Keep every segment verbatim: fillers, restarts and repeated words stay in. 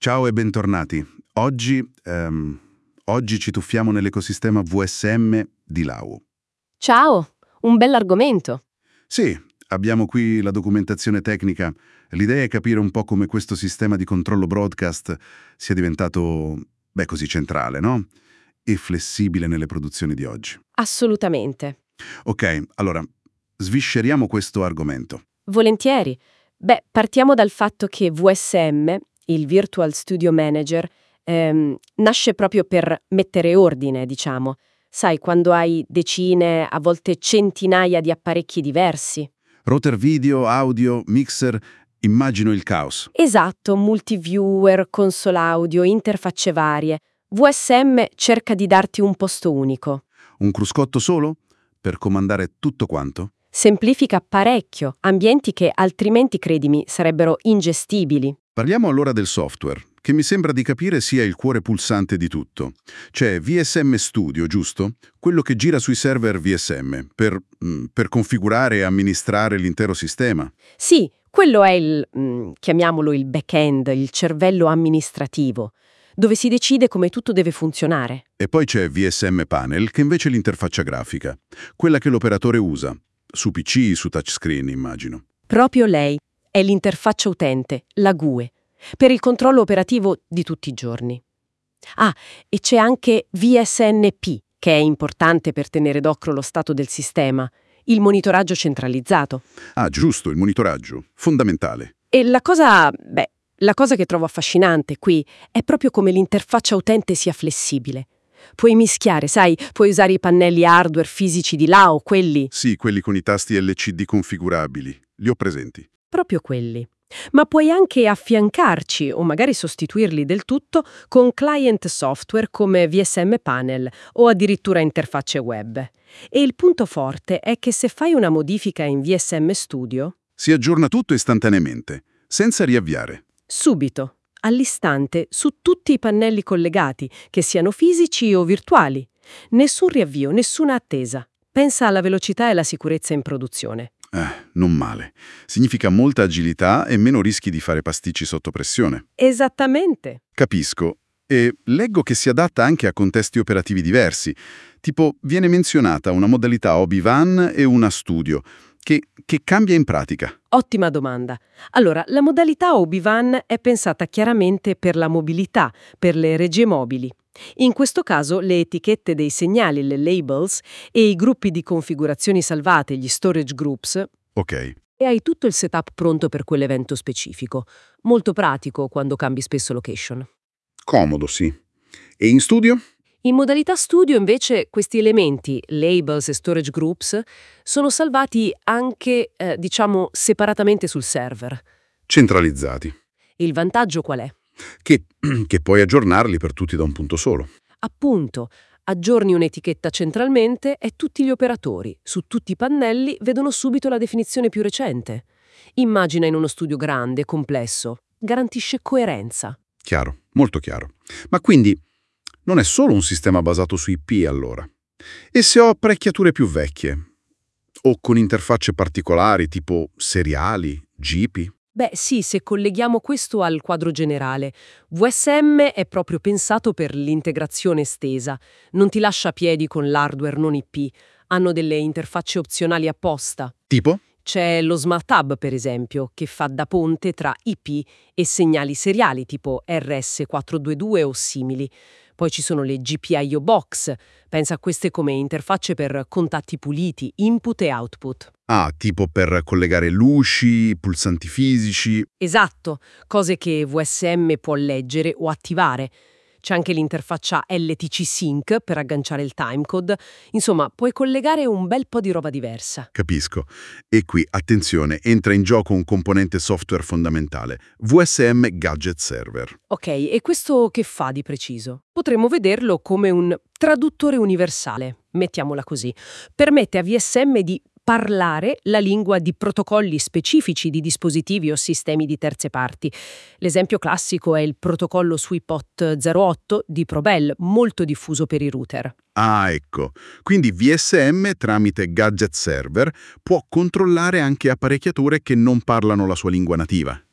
Ciao e bentornati. Oggi, ehm, oggi ci tuffiamo nell'ecosistema V S M di Lau. Ciao, un bell'argomento. Sì, abbiamo qui la documentazione tecnica. L'idea è capire un po' come questo sistema di controllo broadcast sia diventato, beh, così centrale, no? E flessibile nelle produzioni di oggi. Assolutamente. Ok, allora, svisceriamo questo argomento. Volentieri. Beh, partiamo dal fatto che V S M, il Virtual Studio Manager, ehm, nasce proprio per mettere ordine, diciamo. Sai, quando hai decine, a volte centinaia di apparecchi diversi. Router video, audio, mixer, immagino il caos. Esatto, multiviewer, console audio, interfacce varie. V S M cerca di darti un posto unico. Un cruscotto solo? Per comandare tutto quanto? Semplifica parecchio, ambienti che altrimenti, credimi, sarebbero ingestibili. Parliamo allora del software, che mi sembra di capire sia il cuore pulsante di tutto. C'è V S M Studio, giusto? Quello che gira sui server V S M, per, mm, per configurare e amministrare l'intero sistema. Sì, quello è il, mm, chiamiamolo il back-end, il cervello amministrativo, dove si decide come tutto deve funzionare. E poi c'è V S M Panel, che invece è l'interfaccia grafica, quella che l'operatore usa, su P C, su touchscreen, immagino. Proprio lei è l'interfaccia utente, la G U E, per il controllo operativo di tutti i giorni. Ah, e c'è anche V S N P, che è importante per tenere d'occhio lo stato del sistema, il monitoraggio centralizzato. Ah, giusto, il monitoraggio, fondamentale. E la cosa, beh, la cosa che trovo affascinante qui è proprio come l'interfaccia utente sia flessibile. Puoi mischiare, sai, puoi usare i pannelli hardware fisici di là o quelli, Sì, quelli con i tasti L C D configurabili, li ho presenti. proprio quelli. Ma puoi anche affiancarci o magari sostituirli del tutto con client software come V S M Panel o addirittura interfacce web. E il punto forte è che se fai una modifica in V S M Studio, Si aggiorna tutto istantaneamente, senza riavviare. subito, all'istante, su tutti i pannelli collegati, che siano fisici o virtuali. Nessun riavvio, nessuna attesa. Pensa alla velocità e alla sicurezza in produzione. Eh, non male. Significa molta agilità e meno rischi di fare pasticci sotto pressione. Esattamente. Capisco. E leggo che si adatta anche a contesti operativi diversi. Tipo, viene menzionata una modalità hobby-van e una studio, che, che cambia in pratica. Ottima domanda. Allora, la modalità Obi-Wan è pensata chiaramente per la mobilità, per le regie mobili. In questo caso le etichette dei segnali, le labels, e i gruppi di configurazioni salvate, gli storage groups, Ok. e hai tutto il setup pronto per quell'evento specifico. Molto pratico quando cambi spesso location. Comodo, sì. E in studio? In modalità studio, invece, questi elementi, labels e storage groups, sono salvati anche, eh, diciamo, separatamente sul server. Centralizzati. Il vantaggio qual è? Che, che puoi aggiornarli per tutti da un punto solo. Appunto, aggiorni un'etichetta centralmente e tutti gli operatori, su tutti i pannelli, vedono subito la definizione più recente. Immagina in uno studio grande, complesso. Garantisce coerenza. Chiaro, molto chiaro. Ma quindi non è solo un sistema basato su I P, allora. E se ho apparecchiature più vecchie? O con interfacce particolari, tipo seriali, G P? Beh, sì, se colleghiamo questo al quadro generale, V S M è proprio pensato per l'integrazione estesa. Non ti lascia a piedi con l'hardware non I P. Hanno delle interfacce opzionali apposta. Tipo? C'è lo Smart Hub, per esempio, che fa da ponte tra I P e segnali seriali tipo R S quattrocentoventidue o simili. Poi ci sono le G P I O Box. Pensa a queste come interfacce per contatti puliti, input e output. Ah, tipo per collegare luci, pulsanti fisici. Esatto, cose che V S M può leggere o attivare. C'è anche l'interfaccia L T C Sync per agganciare il timecode. Insomma, puoi collegare un bel po' di roba diversa. Capisco. E qui, attenzione, entra in gioco un componente software fondamentale, V S M Gadget Server. Ok, e questo che fa di preciso? Potremmo vederlo come un traduttore universale, mettiamola così. Permette a V S M di parlare la lingua di protocolli specifici di dispositivi o sistemi di terze parti. L'esempio classico è il protocollo SweetPot zero otto di Probel, molto diffuso per i router. Ah, ecco. Quindi V S M, tramite Gadget Server, può controllare anche apparecchiature che non parlano la sua lingua nativa.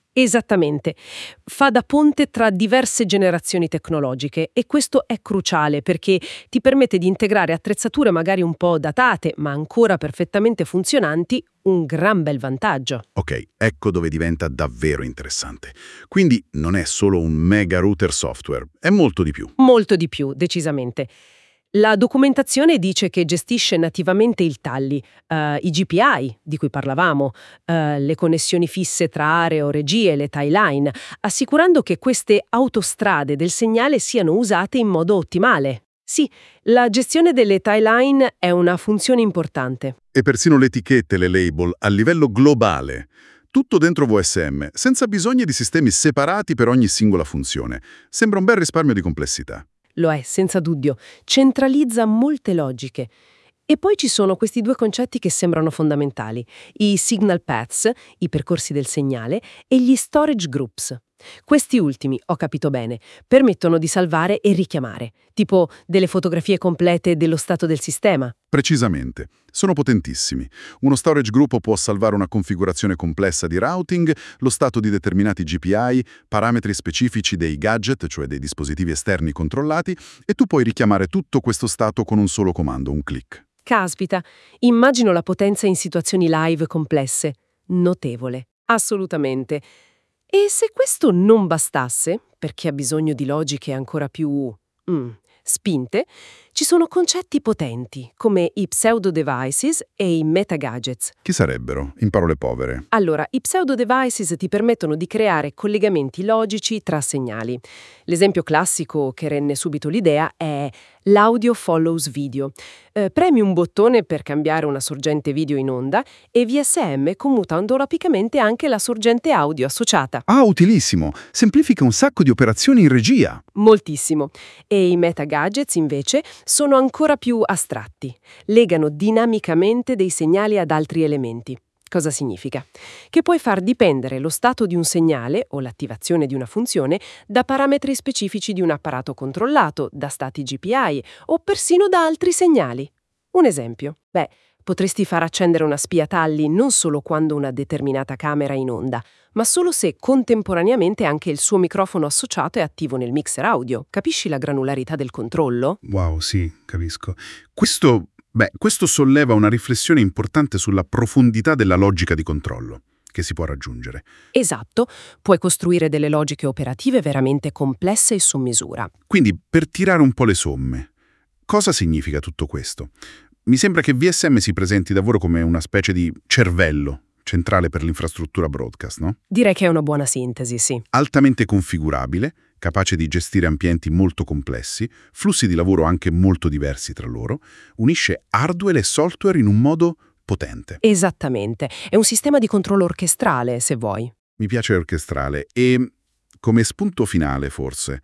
Esattamente. Fa da ponte tra diverse generazioni tecnologiche e questo è cruciale perché ti permette di integrare attrezzature magari un po' datate, ma ancora perfettamente funzionanti, un gran bel vantaggio. Ok, ecco dove diventa davvero interessante. Quindi non è solo un mega router software, è molto di più. Molto di più, decisamente. La documentazione dice che gestisce nativamente il talli, eh, i G P I di cui parlavamo, eh, le connessioni fisse tra aree o regie, le tie line, assicurando che queste autostrade del segnale siano usate in modo ottimale. Sì, la gestione delle tie line è una funzione importante. E persino le etichette, le label, a livello globale. Tutto dentro V S M, senza bisogno di sistemi separati per ogni singola funzione. Sembra un bel risparmio di complessità. Lo è, senza dubbio. Centralizza molte logiche. E poi ci sono questi due concetti che sembrano fondamentali: i signal paths, i percorsi del segnale, e gli storage groups. Questi ultimi, ho capito bene, permettono di salvare e richiamare, tipo delle fotografie complete dello stato del sistema. Precisamente. Sono potentissimi. Uno storage group può salvare una configurazione complessa di routing, lo stato di determinati G P I, parametri specifici dei gadget, cioè dei dispositivi esterni controllati, e tu puoi richiamare tutto questo stato con un solo comando, un click. Caspita, immagino la potenza in situazioni live complesse. Notevole. Assolutamente. E se questo non bastasse, perché ha bisogno di logiche ancora più mm, spinte, ci sono concetti potenti, come i pseudo-devices e i meta-gadgets. Chi sarebbero, in parole povere? Allora, i pseudo-devices ti permettono di creare collegamenti logici tra segnali. L'esempio classico che rende subito l'idea è l'audio follows video. Eh, premi un bottone per cambiare una sorgente video in onda e V S M commuta endorapicamente anche la sorgente audio associata. Ah, utilissimo! Semplifica un sacco di operazioni in regia. Moltissimo. E i meta-gadgets, invece, sono ancora più astratti. Legano dinamicamente dei segnali ad altri elementi. Cosa significa? Che puoi far dipendere lo stato di un segnale o l'attivazione di una funzione da parametri specifici di un apparato controllato, da stati G P I o persino da altri segnali. Un esempio. Beh, potresti far accendere una spia talli non solo quando una determinata camera è in onda, ma solo se contemporaneamente anche il suo microfono associato è attivo nel mixer audio. Capisci la granularità del controllo? Wow, sì, capisco. Questo, beh, questo solleva una riflessione importante sulla profondità della logica di controllo che si può raggiungere. Esatto, puoi costruire delle logiche operative veramente complesse e su misura. Quindi, per tirare un po' le somme, cosa significa tutto questo? Mi sembra che V S M si presenti davvero come una specie di cervello centrale per l'infrastruttura broadcast, no? Direi che è una buona sintesi, sì. Altamente configurabile, capace di gestire ambienti molto complessi, flussi di lavoro anche molto diversi tra loro, unisce hardware e software in un modo potente. Esattamente. È un sistema di controllo orchestrale, se vuoi. Mi piace orchestrale e, come spunto finale forse,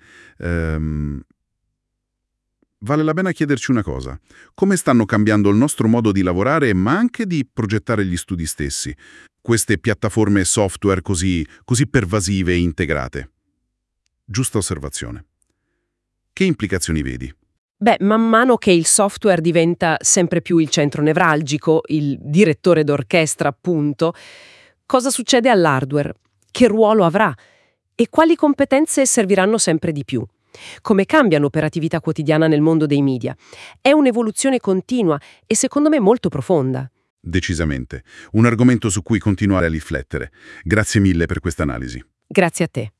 ehm, vale la pena chiederci una cosa. Come stanno cambiando il nostro modo di lavorare, ma anche di progettare gli studi stessi? Queste piattaforme software così, così pervasive e integrate. Giusta osservazione. Che implicazioni vedi? Beh, man mano che il software diventa sempre più il centro nevralgico, il direttore d'orchestra, appunto, cosa succede all'hardware? Che ruolo avrà? E quali competenze serviranno sempre di più? Come cambia l'operatività quotidiana nel mondo dei media? È un'evoluzione continua e secondo me molto profonda. Decisamente. Un argomento su cui continuare a riflettere. Grazie mille per questa analisi. Grazie a te.